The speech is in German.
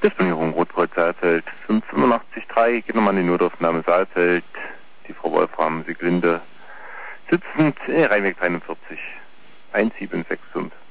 Disponierung Rotkreuz Saalfeld 585.3, geht nochmal an die Notaufnahme Saalfeld. Die Frau Wolfram Sieglinde sitzend, Rheinweg 41, 1765.